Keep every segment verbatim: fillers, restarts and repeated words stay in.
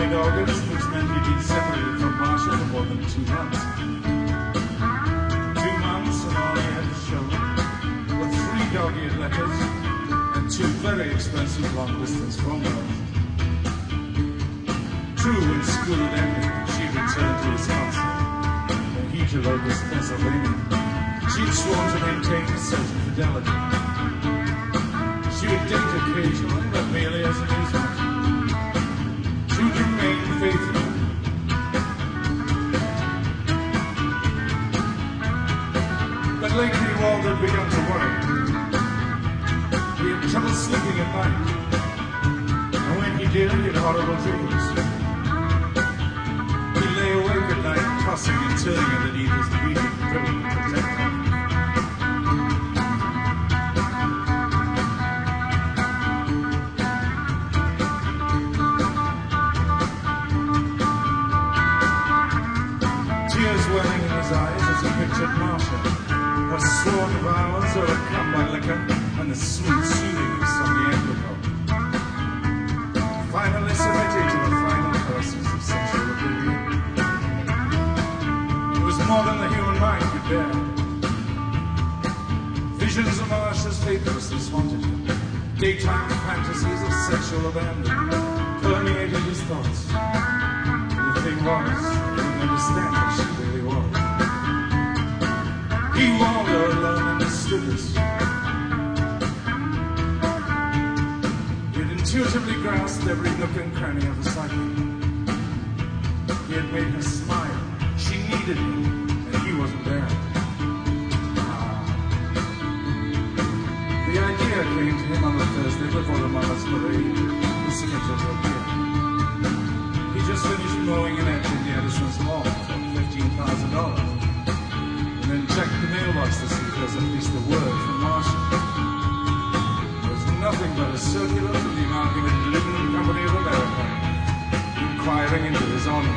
mid-August, which meant he'd been separated from Marcia for more than two months. Two months and all he had to show were three dog-eared letters and two very expensive long-distance phone calls. True, when school had ended, she returned to Wisconsin, and he to Locust, Pennsylvania. She'd sworn to maintain a certain fidelity. She would date occasionally, but merely as amusement. She would remain faithful. But lately Waldo had begun to worry. He had trouble sleeping at night. And when he did, he had horrible dreams. He lay awake at night, tossing and turning underneath his breathing pillow to protect him. Tears welling in his eyes as he pictured Marcia, her sworn vows overcome by liquor and the smooth soothingness of the alcohol. Finally submitting to the final process of sexual oblivion. It was more than the human mind could bear. Visions of Marcia's faithlessness haunted him. Daytime fantasies of sexual abandon permeated his thoughts. The thing was, he didn't understand what she really was. He Waldo alone understood this. He had intuitively grasped every nook and cranny of the psyche. He had made her smile. She needed him, and he wasn't there. Ah. The idea came to him on the Thursday before the Mama's parade. The signatures were here. He just finished mowing an edge in the Edison's lawn for fifteen thousand dollars. And then checked the mailbox to see if there was at least a word from Marcia. There was nothing but a circular from the Amalgamated Aluminum Company of America, inquiring into his honor.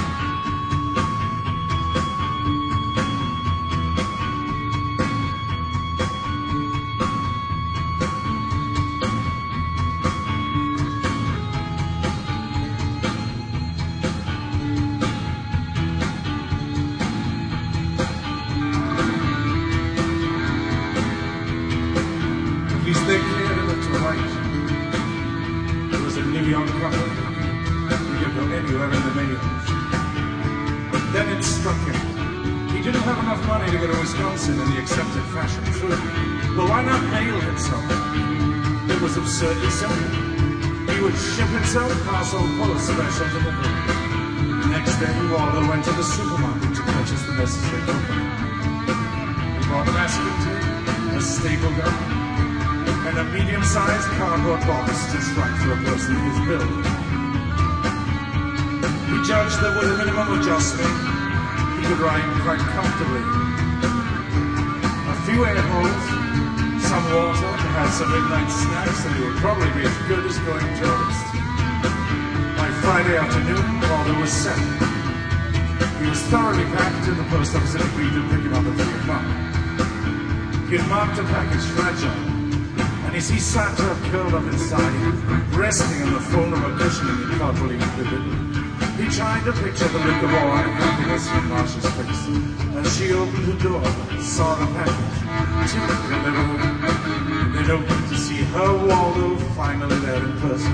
They cleared it to right. There was a New York couple. He could go anywhere in the millions. But then it struck him. He didn't have enough money to go to Wisconsin in the accepted fashion. True. But why not mail himself? It was absurdly simple. He would ship himself parcel full of special delivery. The next day, Waldo went to the supermarket to purchase the necessary coupon. He bought masking tape, a staple gun, and a medium-sized cardboard box just right for a person of his build. He judged that with a minimum adjustment, he could ride quite comfortably. A few air holes, some water, perhaps some midnight snacks, and he would probably be as good as going tourist. By Friday afternoon, Waldo was set. He was thoroughly packed, and the post office had agreed to pick him up at three o'clock. He had marked the package fragile. And as he sat there curled up inside, resting on the fold of a cushion he thoughtfully included, he tried to picture the look of awe and happiness in Marcia's face as she opened the door, saw the package, took it a little, and then opened to see her Waldo finally there in person.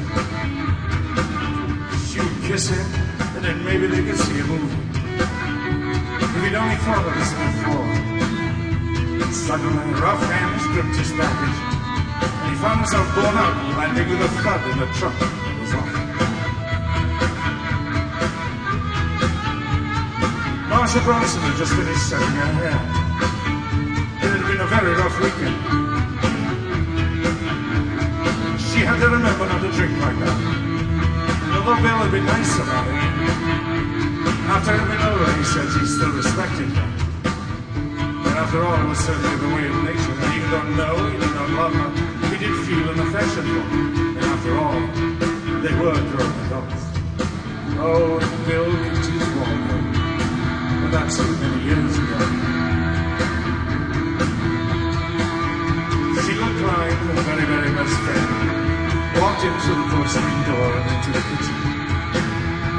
She would kiss him, and then maybe they could see a movie. If he'd only thought of this before. Suddenly, rough hands gripped his package. He found himself blown out, landing with a thud in the truck. It was off. Marcia Bronson had just finished setting her hair. It had been a very rough weekend. She had to remember not to drink like that. And although Bill had been nice about it, after it had been over, he said he still respected her. And after all, it was certainly the way of nature. And even though no, he did not love her, he did feel an affection for her. And after all, they were grown adults. Oh, Bill looked his Waldo. But that's too many years ago. Sheila Klein, a very, very best friend, walked in through the porcelain door and into the kitchen.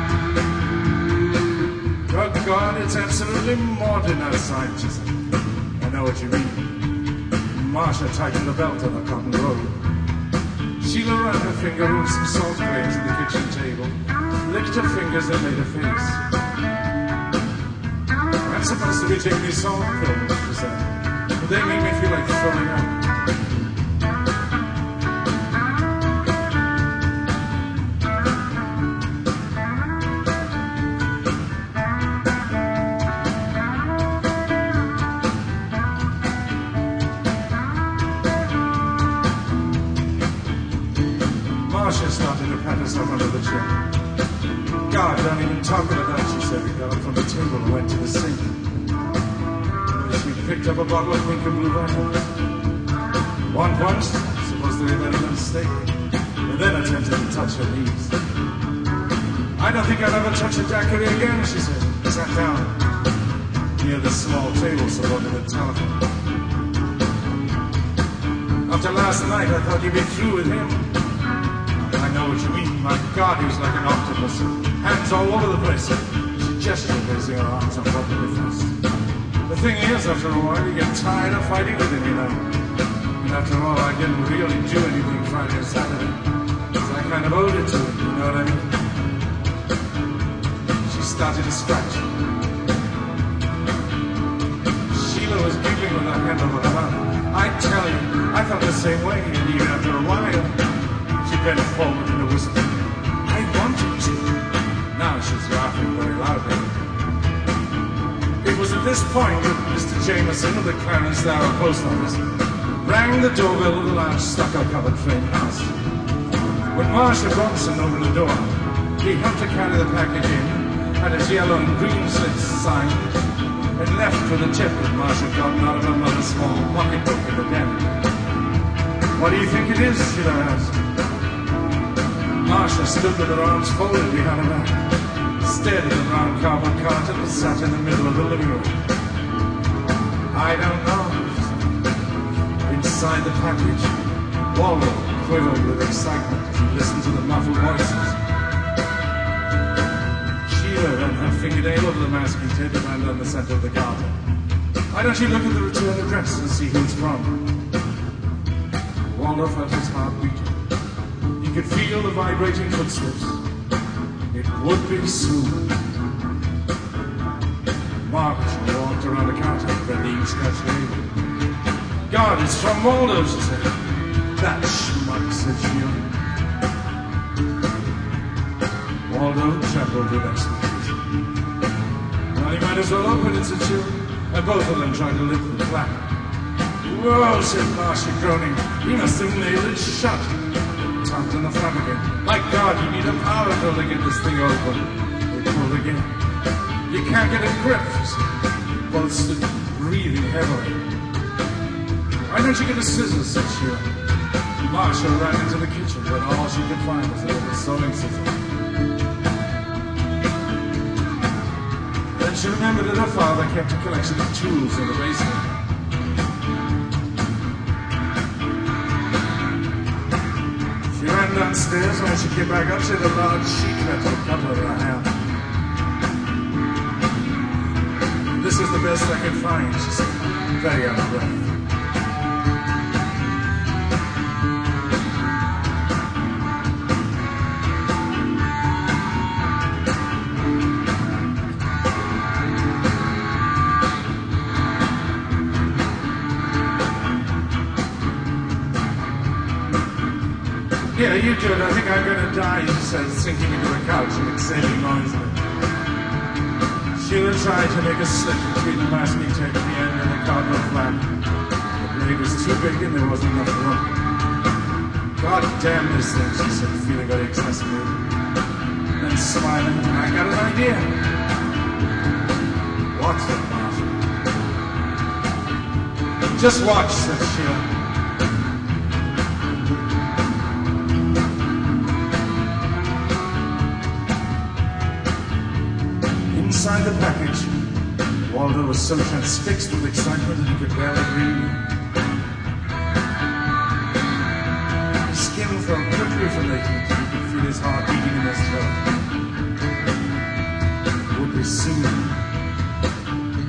really maudlin outside, she said. I know what you mean. Marcia tightened the belt on the cotton robe. Sheila ran her finger over some salt grains on the kitchen table, licked her fingers and made a face. I'm supposed to be taking these salt pills, she said, but they make me feel like throwing up. Marcia started to pat herself under the chin. God, don't even talk about that, she said. We got up from the table and went to the sink. She picked up a bottle of pink and blue wine. One once, supposed to be better than a steak, and then attempted to touch her knees. I don't think I'll ever touch a daiquiri again, she said. Sat down near the small table surrounding the telephone. After last night, I thought you'd be through with him. I know what you mean. My God, he was like an octopus. Hands all over the place. She gestured, raising her arms on top of her fist. The thing is, after a while, you get tired of fighting with him, you know. And after all, I didn't really do anything Friday or Saturday. So I kind of owed it to him, you know what I mean? She started to scratch. Sheila was giggling with her hand over her mouth. I tell you, I felt the same way, and even after a while, she bent forward in a whisper. I wanted to. Now she's laughing very loudly. It was at this point that Mister Jameson of the Clarence Darrow Post Office rang the doorbell of the large stucco-covered frame house. When Marcia Bronson opened the door, he helped to carry the package in, had his yellow and green slips signed, and left with a tip that Marcia had gotten out of her mother's small pocketbook in the den. What do you think it is? Sheila asked. Marcia stood with her arms folded behind her back, stared at the round cardboard carton that sat in the middle of the living room. I don't know. Inside the package, Waldo quivered with excitement as he listened to the muffled voices. Sheila ran her fingernail over the masking tape and landed on the center of the carton. Why don't you look at the return address and see who it's from? Waldo felt his heart beating. He could feel the vibrating footsteps. It would be soon. Margaret walked around the counter, bending each scratch table. God, it's from Waldo, she said. That schmuck, said Sheila. Waldo trembled with expectation. Well, you might as well open it, said Sheila. And both of them tried to lift the flap. Whoa, said Marcia, groaning. He must have nailed it shut. Tucked in the front again. My God, you need a power tool to get this thing open. They pulled again. You can't get it gripped. Both stood breathing heavily. Why don't you get a scissors, said Sheila. Marcia ran into the kitchen, but all she could find was a little sewing scissors. Then she remembered that her father kept a collection of tools in the basement. She ran downstairs. When she came back up, she had a large sheet metal cover in her hand. This is the best I could find, she said, very out of breath. Yeah, you do it. I think I'm going to die, she said, sinking into the couch and exhaling noisily. Sheila tried to make a slit between the masking tape at the end and the cardboard flap. The blade was too big and there wasn't enough room. God damn this thing, she said, feeling very exasperated. Then smiling, I got an idea. What's it, Marcia? Just watch, said Sheila. Inside the package, Waldo was so transfixed with excitement that he could barely breathe. His skin felt quickly related. He could feel his heart beating in his throat. It would be soon.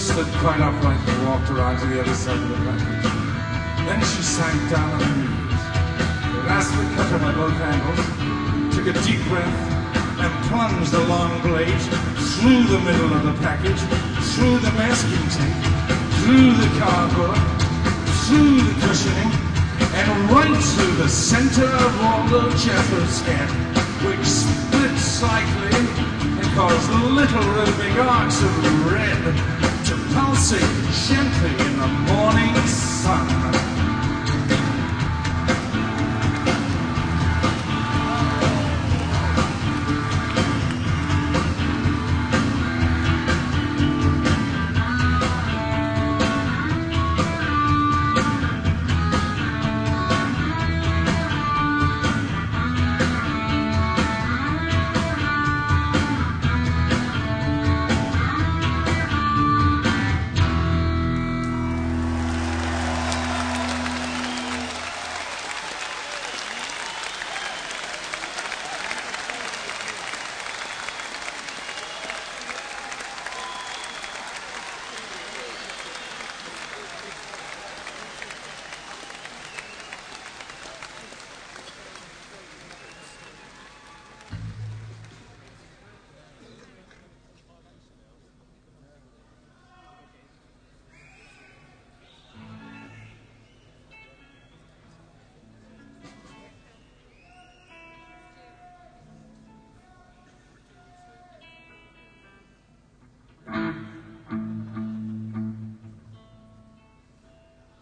stood quite upright and walked around to the other side of the package. Then she sank down on her knees, grasped the cutter by both handles, took a deep breath, and plunged the long blade through the middle of the package, through the masking tape, through the cardboard, through the cushioning, and right through the center of Waldo Jeffers' head, which split slightly and caused little rhythmic arcs of red to pulsate gently in the morning sun.